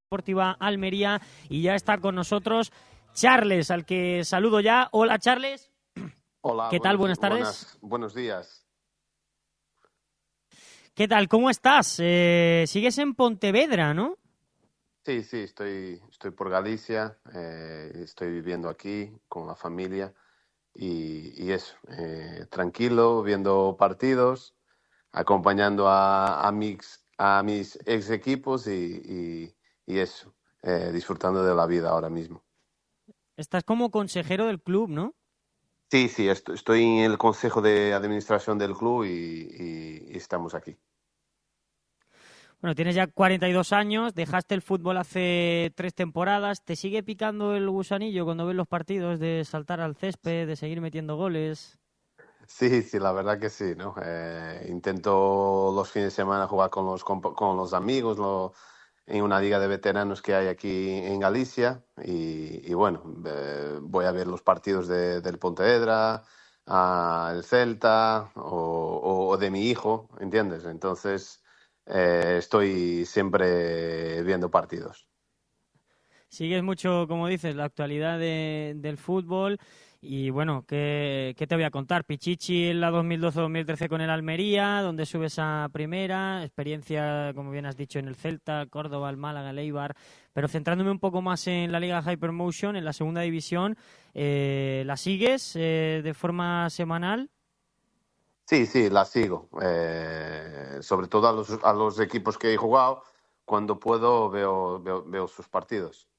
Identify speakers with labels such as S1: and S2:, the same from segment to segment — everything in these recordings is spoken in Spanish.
S1: Deportiva Almería, y ya está con nosotros Charles, al que saludo ya. Hola, Charles.
S2: Hola,
S1: ¿Qué tal? Buenas tardes.
S2: buenos días.
S1: ¿Qué tal? ¿Cómo estás? Sigues en Pontevedra, ¿no?
S2: Sí, estoy por Galicia, estoy viviendo aquí con la familia y eso, tranquilo, viendo partidos, acompañando a mis ex equipos y eso, disfrutando de la vida ahora mismo.
S1: Estás como consejero del club, ¿no?
S2: Sí, estoy en el consejo de administración del club y estamos aquí.
S1: Bueno, tienes ya 42 años, dejaste el fútbol hace 3 temporadas. ¿Te sigue picando el gusanillo cuando ves los partidos de saltar al césped, de seguir metiendo goles?
S2: Sí, la verdad que sí, ¿no? Intento los fines de semana jugar con los amigos en una liga de veteranos que hay aquí en Galicia y bueno, voy a ver los partidos del Pontevedra, el Celta o de mi hijo, ¿entiendes? Entonces, estoy siempre viendo partidos.
S1: Sigues mucho, como dices, la actualidad del fútbol. Y bueno, ¿qué te voy a contar? Pichichi en la 2012-2013 con el Almería, donde subes a primera, experiencia, como bien has dicho, en el Celta, Córdoba, el Málaga, el Eibar, pero centrándome un poco más en la Liga Hypermotion, en la segunda división, ¿la sigues de forma semanal?
S2: Sí, la sigo. Sobre todo a los equipos que he jugado, cuando puedo veo sus partidos.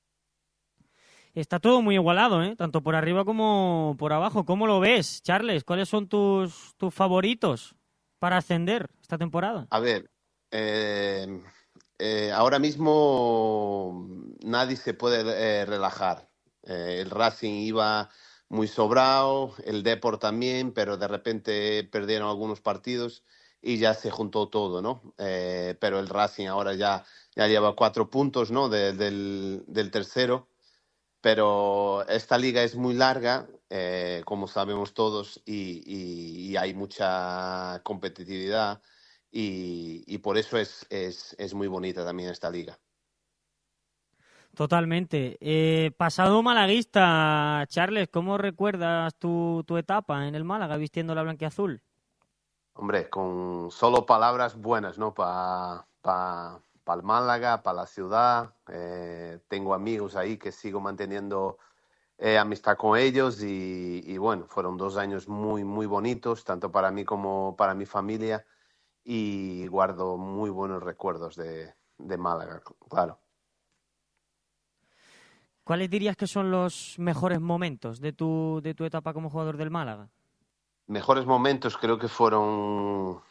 S1: Está todo muy igualado, ¿eh? Tanto por arriba como por abajo. ¿Cómo lo ves, Charles? ¿Cuáles son tus favoritos para ascender esta temporada?
S2: A ver, eh, ahora mismo nadie se puede relajar. El Racing iba muy sobrado, el Depor también, pero de repente perdieron algunos partidos y ya se juntó todo, ¿no? Pero el Racing ahora ya lleva 4 puntos, ¿no? Del tercero. Pero esta liga es muy larga, como sabemos todos, y hay mucha competitividad y por eso es muy bonita también esta liga.
S1: Totalmente. Pasado malaguista, Charles, ¿cómo recuerdas tu etapa en el Málaga vistiendo la blanquiazul?
S2: Hombre, con solo palabras buenas, ¿no? Pa el Málaga, para la ciudad. Tengo amigos ahí que sigo manteniendo amistad con ellos y bueno, fueron 2 años muy bonitos, tanto para mí como para mi familia. Y guardo muy buenos recuerdos de Málaga, claro.
S1: ¿Cuáles dirías que son los mejores momentos de tu etapa como jugador del Málaga?
S2: Mejores momentos creo que fueron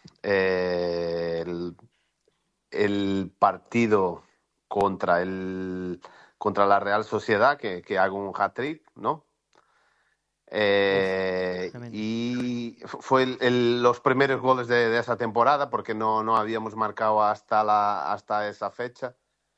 S2: el partido contra contra la Real Sociedad, que hago un hat-trick, ¿no?
S1: Uf, tremendo.
S2: Y fue los primeros goles de esa temporada, porque no habíamos marcado hasta esa fecha.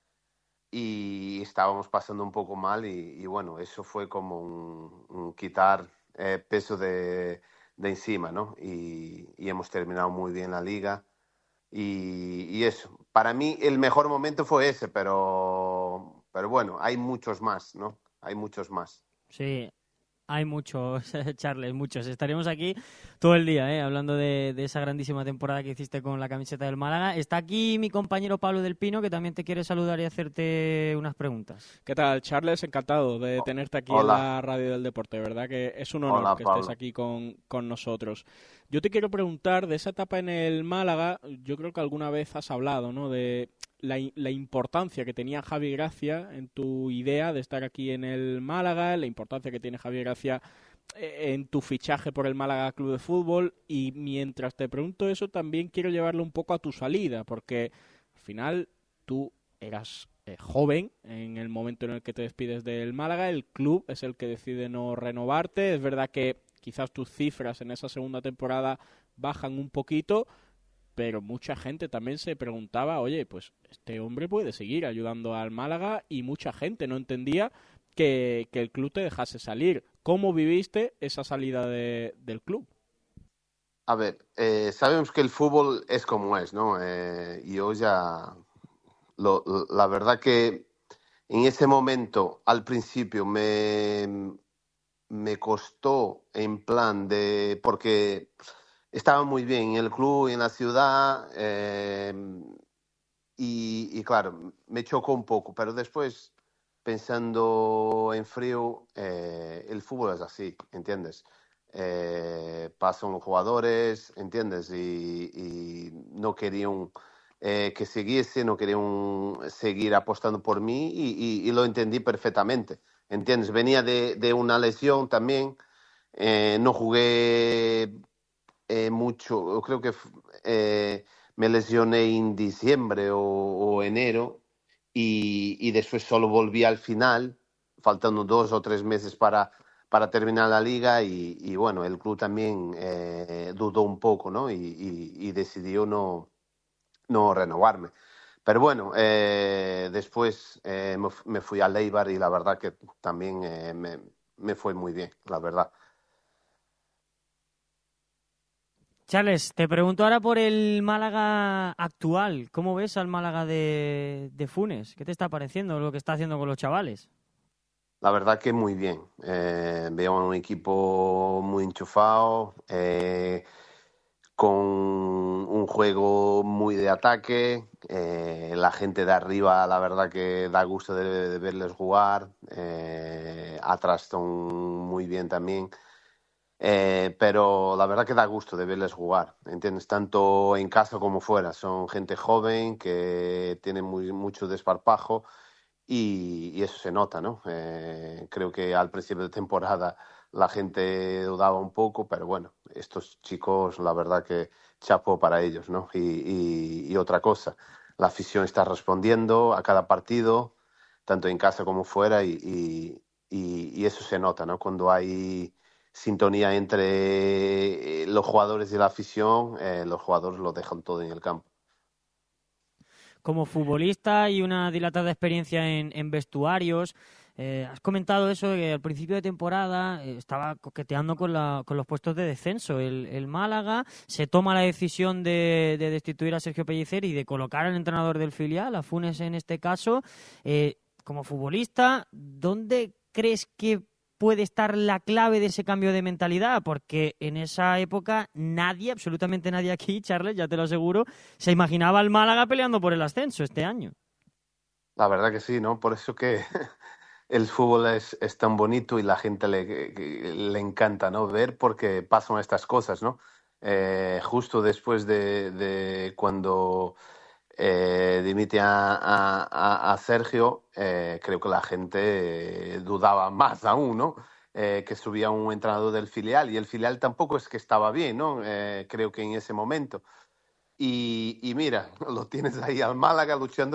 S2: Y estábamos pasando un poco mal y bueno, eso fue como un quitar peso de encima, ¿no? Y hemos terminado muy bien la liga y eso. Para mí el mejor momento fue ese, pero bueno, hay muchos más, ¿no? Hay muchos más.
S1: Sí, hay muchos, Charles, muchos. Estaremos aquí todo el día, hablando de esa grandísima temporada que hiciste con la camiseta del Málaga. Está aquí mi compañero Pablo del Pino, que también te quiere saludar y hacerte unas preguntas.
S3: ¿Qué tal, Charles? Encantado de tenerte aquí en
S2: Hola,
S3: la Radio del Deporte, ¿verdad? Que es un honor
S2: hola
S3: que estés
S2: Pablo.
S3: aquí con nosotros. Yo te quiero preguntar de esa etapa en el Málaga, yo creo que alguna vez has hablado, ¿no? De la importancia que tenía Javi Gracia en tu idea de estar aquí en el Málaga, la importancia que tiene Javi Gracia en tu fichaje por el Málaga Club de Fútbol, y mientras te pregunto eso también quiero llevarlo un poco a tu salida, porque al final tú eras joven en el momento en el que te despides del Málaga, el club es el que decide no renovarte, es verdad que quizás tus cifras en esa segunda temporada bajan un poquito, pero mucha gente también se preguntaba, oye, pues este hombre puede seguir ayudando al Málaga, y mucha gente no entendía que el club te dejase salir. ¿Cómo viviste esa salida del club?
S2: A ver, sabemos que el fútbol es como es, ¿no? Yo La verdad que en ese momento, al principio, me costó en plan de, porque estaba muy bien en el club, en la ciudad, y claro, me chocó un poco, pero después, pensando en frío, el fútbol es así, ¿entiendes? Pasan los jugadores, ¿entiendes? Y no querían que siguiese, no querían seguir apostando por mí y lo entendí perfectamente, ¿entiendes? Venía de una lesión también, no jugué mucho, yo creo que me lesioné en diciembre o enero y después solo volví al final, faltando 2 o 3 meses para terminar la liga y bueno, el club también dudó un poco, ¿no? Y decidió no renovarme. Pero bueno, después me fui a Eibar y la verdad que también me fue muy bien, la verdad.
S1: Charles, te pregunto ahora por el Málaga actual. ¿Cómo ves al Málaga de Funes? ¿Qué te está pareciendo lo que está haciendo con los chavales?
S2: La verdad que muy bien. Veo un equipo muy enchufado, con un juego muy de ataque. La gente de arriba, la verdad que da gusto de verles jugar. Atrás están muy bien también. Pero la verdad que da gusto de verles jugar, ¿entiendes? Tanto en casa como fuera. Son gente joven que tiene mucho desparpajo y eso se nota, ¿no? Creo que al principio de temporada la gente dudaba un poco, pero bueno, estos chicos, la verdad que chapo para ellos, ¿no? Y otra cosa, la afición está respondiendo a cada partido, tanto en casa como fuera, y eso se nota, ¿no? Cuando hay sintonía entre los jugadores y la afición, los jugadores lo dejan todo en el campo.
S1: Como futbolista y una dilatada experiencia en vestuarios, has comentado eso de que al principio de temporada estaba coqueteando con los puestos de descenso. El Málaga se toma la decisión de destituir a Sergio Pellicer y de colocar al entrenador del filial, a Funes en este caso. Como futbolista, ¿dónde crees que puede estar la clave de ese cambio de mentalidad? Porque en esa época nadie, absolutamente nadie aquí, Charles, ya te lo aseguro, se imaginaba al Málaga peleando por el ascenso este año.
S2: La verdad que sí, ¿no? Por eso que el fútbol es tan bonito y la gente le encanta, ¿no? Ver porque pasan estas cosas, ¿no? Justo después de cuando dimite a Sergio, creo que la gente dudaba más aún, ¿no? Que subía un entrenador del filial y el filial tampoco es que estaba bien, ¿no? Creo que en ese momento. Y mira, lo tienes ahí al Málaga luchando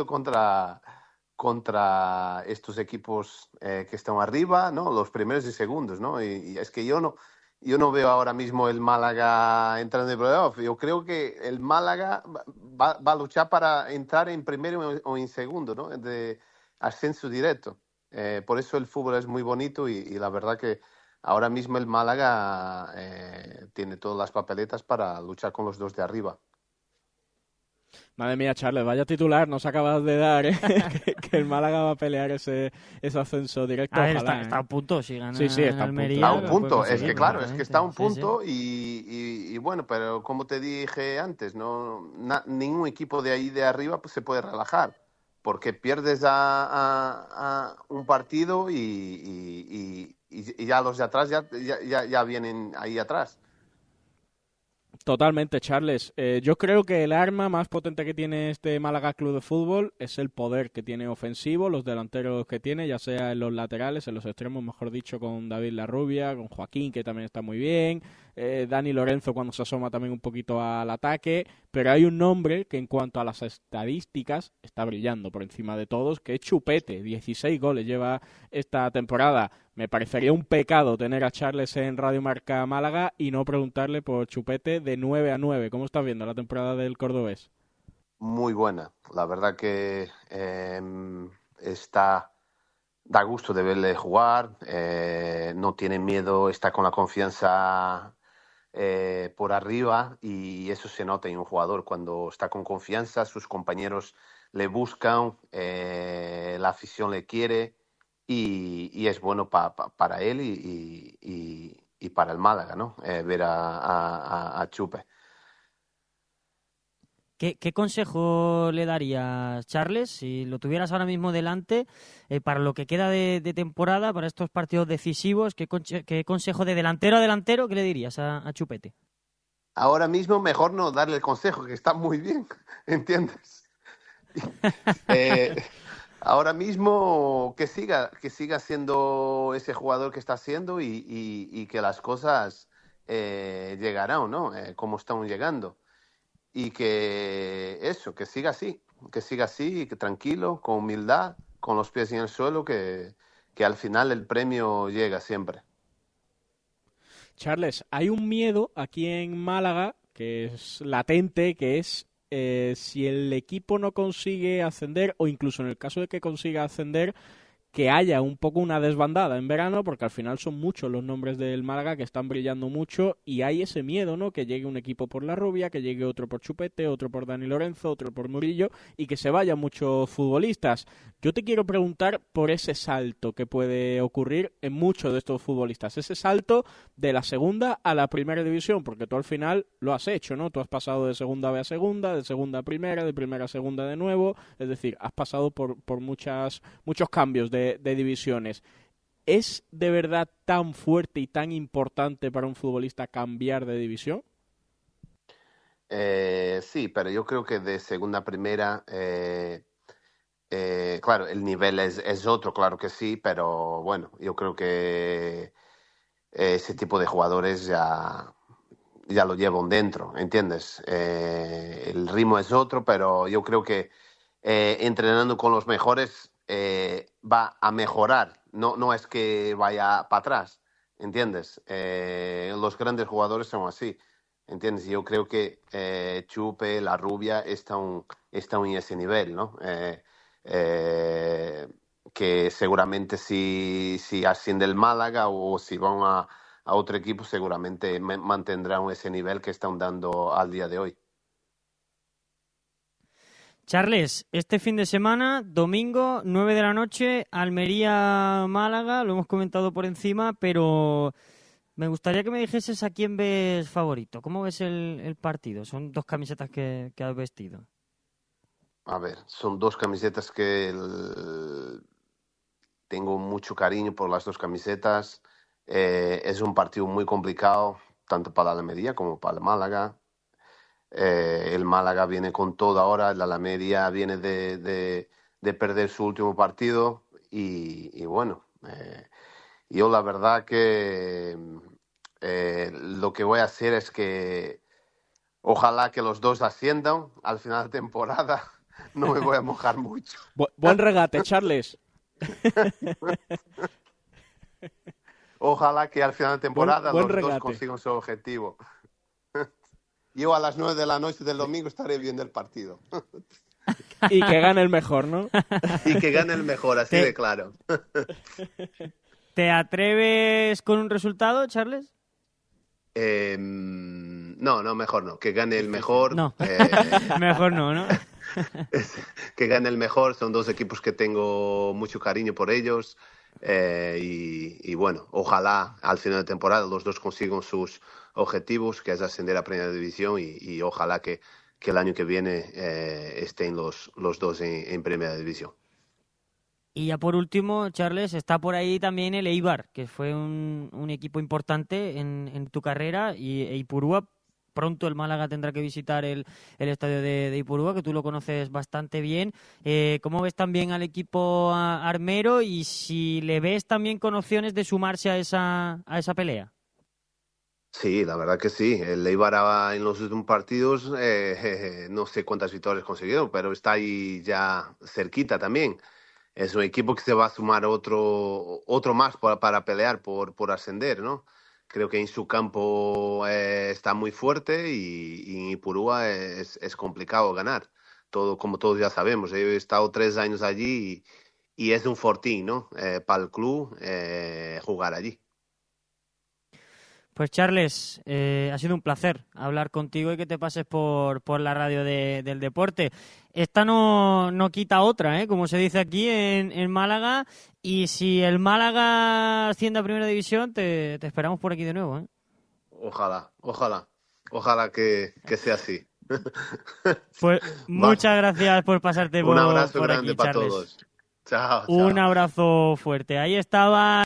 S2: contra estos equipos que están arriba, ¿no? Los primeros y segundos, ¿no? Y es que yo no veo ahora mismo el Málaga entrando en playoff. Yo creo que el Málaga va a luchar para entrar en primero o en segundo, ¿no? De ascenso directo. Por eso el fútbol es muy bonito y la verdad que ahora mismo el Málaga tiene todas las papeletas para luchar con los dos de arriba.
S3: Madre mía, Charles, vaya titular nos acabas de dar, ¿eh? que el Málaga va a pelear ese ascenso directo,
S1: A ver,
S3: ojalá,
S1: está
S3: ¿eh?
S1: a punto, si gana
S3: Sí, está a punto.
S1: Almería,
S2: Está a un
S1: lo puede
S2: punto, es
S1: conseguir
S2: que claro, es que
S1: perfectamente.
S2: está a un
S1: Sí, sí.
S2: punto y bueno, pero como te dije antes, ningún equipo de ahí de arriba pues, se puede relajar, porque pierdes a un partido y ya los de atrás ya vienen ahí atrás.
S3: Totalmente, Charles. Yo creo que el arma más potente que tiene este Málaga Club de Fútbol es el poder que tiene ofensivo, los delanteros que tiene, ya sea en los laterales, en los extremos, mejor dicho, con David Larrubia, con Joaquín, que también está muy bien, Dani Lorenzo cuando se asoma también un poquito al ataque, pero hay un nombre que en cuanto a las estadísticas está brillando por encima de todos, que es Chupete. 16 goles lleva esta temporada. Me parecería un pecado tener a Charles en Radio Marca Málaga y no preguntarle por Chupete de 9-9. ¿Cómo estás viendo la temporada del cordobés?
S2: Muy buena, la verdad que está, da gusto de verle jugar, no tiene miedo, está con la confianza por arriba y eso se nota en un jugador. Cuando está con confianza, sus compañeros le buscan, la afición le quiere y es bueno para él y para el Málaga, ¿no? Ver a Chupe.
S1: ¿Qué consejo le darías, Charles, si lo tuvieras ahora mismo delante, para lo que queda de temporada, para estos partidos decisivos? ¿Qué consejo de delantero a delantero, qué le dirías a Chupete?
S2: Ahora mismo mejor no darle el consejo, que está muy bien, ¿entiendes? Eh, Ahora mismo que siga siendo ese jugador que está siendo y que las cosas llegarán, ¿no? Como están llegando. Y que eso, que siga así, que tranquilo, con humildad, con los pies en el suelo, que al final el premio llega siempre.
S3: Charles, hay un miedo aquí en Málaga que es latente, que es si el equipo no consigue ascender o incluso en el caso de que consiga ascender, que haya un poco una desbandada en verano, porque al final son muchos los nombres del Málaga que están brillando mucho y hay ese miedo, ¿no? Que llegue un equipo por La Rubia, que llegue otro por Chupete, otro por Dani Lorenzo, otro por Murillo y que se vayan muchos futbolistas. Yo te quiero preguntar por ese salto que puede ocurrir en muchos de estos futbolistas, ese salto de la segunda a la primera división, porque tú al final lo has hecho, ¿no? Tú has pasado de segunda B a segunda, de segunda a primera, de primera a segunda de nuevo, es decir, has pasado por muchos cambios de divisiones. ¿Es de verdad tan fuerte y tan importante para un futbolista cambiar de división?
S2: Sí, pero yo creo que de segunda a primera, claro, el nivel es otro, claro que sí, pero bueno, yo creo que ese tipo de jugadores ya lo llevan dentro, ¿entiendes? El ritmo es otro, pero yo creo que entrenando con los mejores va a mejorar, no es que vaya para atrás, ¿entiendes? Los grandes jugadores son así, ¿entiendes? Yo creo que Chupe, La Rubia están en ese nivel, ¿no? Eh, que seguramente si asciende el Málaga o si van a otro equipo, seguramente mantendrán ese nivel que están dando al día de hoy.
S1: Charles, este fin de semana, domingo, 9 de la noche, Almería-Málaga, lo hemos comentado por encima, pero me gustaría que me dijeses a quién ves favorito. ¿Cómo ves el partido? Son dos camisetas que has vestido.
S2: A ver, son dos camisetas que tengo mucho cariño por las dos camisetas. Es un partido muy complicado, tanto para la Almería como para el Málaga. El Málaga viene con todo ahora, el Almería viene de perder su último partido y bueno, yo la verdad que lo que voy a hacer es que ojalá que los dos asciendan al final de temporada. No me voy a mojar mucho.
S3: Buen regate, Charles.
S2: Ojalá que al final de temporada
S3: Buen
S2: los dos
S3: regate.
S2: consigan su objetivo. Yo a las 9 de la noche del domingo estaré viendo el partido.
S3: Y que gane el mejor, ¿no?
S2: Y que gane el mejor, así de claro.
S1: ¿Te atreves con un resultado, Charles?
S2: No, mejor no. Que gane el mejor.
S1: No, mejor no, ¿no?
S2: Que gane el mejor. Son dos equipos que tengo mucho cariño por ellos. Y bueno, ojalá al final de temporada los dos consigan sus objetivos, que es ascender a Primera División, y ojalá que el año que viene estén los dos en Primera División.
S1: Y ya por último, Charles, está por ahí también el Eibar, que fue un equipo importante en tu carrera, y Ipurúa. Pronto el Málaga tendrá que visitar el estadio de Ipurúa, que tú lo conoces bastante bien. ¿Cómo ves también al equipo armero y si le ves también con opciones de sumarse a esa pelea?
S2: Sí, la verdad que sí. El Eibar en los últimos partidos, no sé cuántas victorias consiguió, pero está ahí ya cerquita también. Es un equipo que se va a sumar otro más para pelear por ascender, ¿no? Creo que en su campo está muy fuerte y en Ipurúa es complicado ganar. Todo, como todos ya sabemos, he estado 3 años allí y es un fortín, ¿no? Para el club jugar allí.
S1: Pues Charles, ha sido un placer hablar contigo y que te pases por la radio del deporte. Esta no quita otra, como se dice aquí en Málaga. Y si el Málaga asciende a Primera División, te esperamos por aquí de nuevo, ¿eh?
S2: Ojalá que sea así.
S1: Pues muchas gracias por pasarte
S2: Un abrazo
S1: por
S2: grande
S1: aquí,
S2: para
S1: Charles.
S2: todos. Chao.
S1: Un abrazo fuerte. Ahí estaba